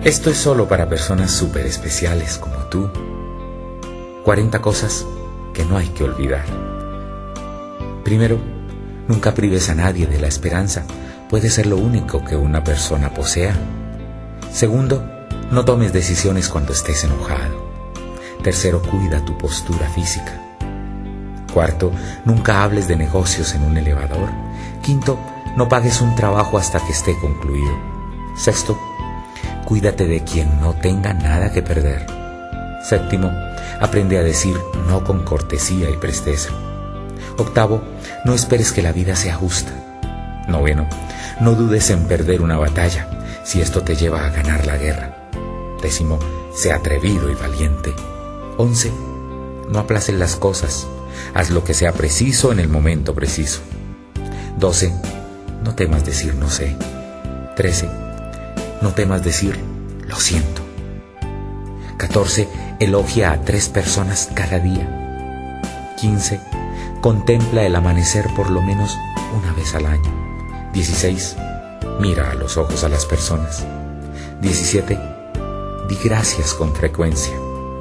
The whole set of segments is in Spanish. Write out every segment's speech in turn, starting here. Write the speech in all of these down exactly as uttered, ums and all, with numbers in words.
Esto es solo para personas súper especiales como tú. cuarenta cosas que no hay que olvidar. Primero, nunca prives a nadie de la esperanza. Puede ser lo único que una persona posea. Segundo, no tomes decisiones cuando estés enojado. Tercero, cuida tu postura física. Cuarto, nunca hables de negocios en un elevador. Quinto, no pagues un trabajo hasta que esté concluido. Sexto, cuídate de quien no tenga nada que perder. Séptimo, aprende a decir no con cortesía y presteza. Octavo, no esperes que la vida sea justa. Noveno, no dudes en perder una batalla si esto te lleva a ganar la guerra. Décimo, sé atrevido y valiente. Once, no aplaces las cosas. Haz lo que sea preciso en el momento preciso. Doce, no temas decir no sé. Trece, no temas decir lo siento. Catorce, elogia a tres personas cada día. Quince, contempla el amanecer por lo menos una vez al año. Dieciséis, mira a los ojos a las personas. Diecisiete, di gracias con frecuencia.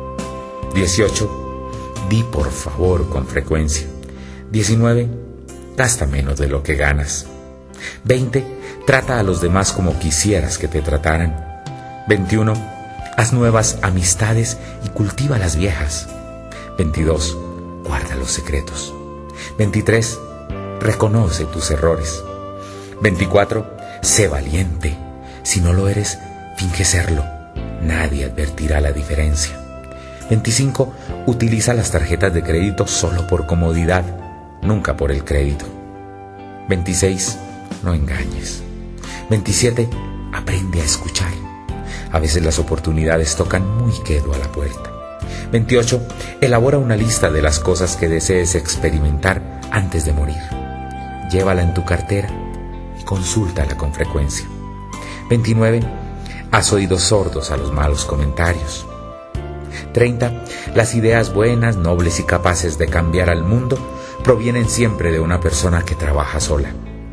Dieciocho, di por favor con frecuencia. Diecinueve, gasta menos de lo que ganas. Veinte, trata a los demás como quisieras que te trataran. Veintiuno, haz nuevas amistades y cultiva las viejas. Veintidós, guarda los secretos. Veintitrés, reconoce tus errores. Veinticuatro, sé valiente. Si no lo eres, finge serlo. Nadie advertirá la diferencia. Veinticinco, utiliza las tarjetas de crédito solo por comodidad, nunca por el crédito. Veintiséis, no engañes. Veintisiete, aprende a escuchar. A veces las oportunidades tocan muy quedo a la puerta. Veintiocho, elabora una lista de las cosas que desees experimentar antes de morir. Llévala en tu cartera y consúltala con frecuencia. Veintinueve, haz oídos sordos a los malos comentarios. Treinta, las ideas buenas, nobles y capaces de cambiar al mundo provienen siempre de una persona que trabaja sola.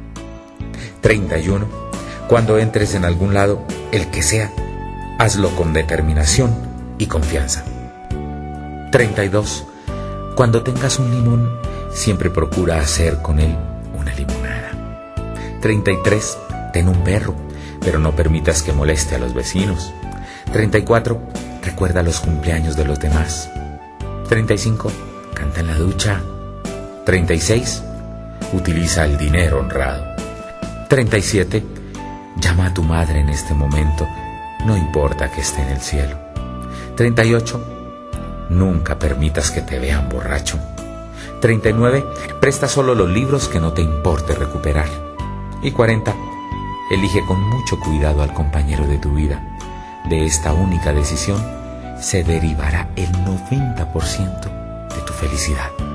Treinta y uno, cuando entres en algún lado, el que sea, hazlo con determinación y confianza. Treinta y dos, cuando tengas un limón, siempre procura hacer con él una limonada. Treinta y tres, ten un perro, pero no permitas que moleste a los vecinos. Treinta y cuatro, recuerda los cumpleaños de los demás. Treinta y cinco, canta en la ducha. Treinta y seis, utiliza el dinero honrado. Treinta y siete, llama a tu madre en este momento, no importa que esté en el cielo. Treinta y ocho, nunca permitas que te vean borracho. Treinta y nueve, presta solo los libros que no te importe recuperar. Y cuarenta, elige con mucho cuidado al compañero de tu vida. De esta única decisión se derivará el noventa por ciento de tu felicidad.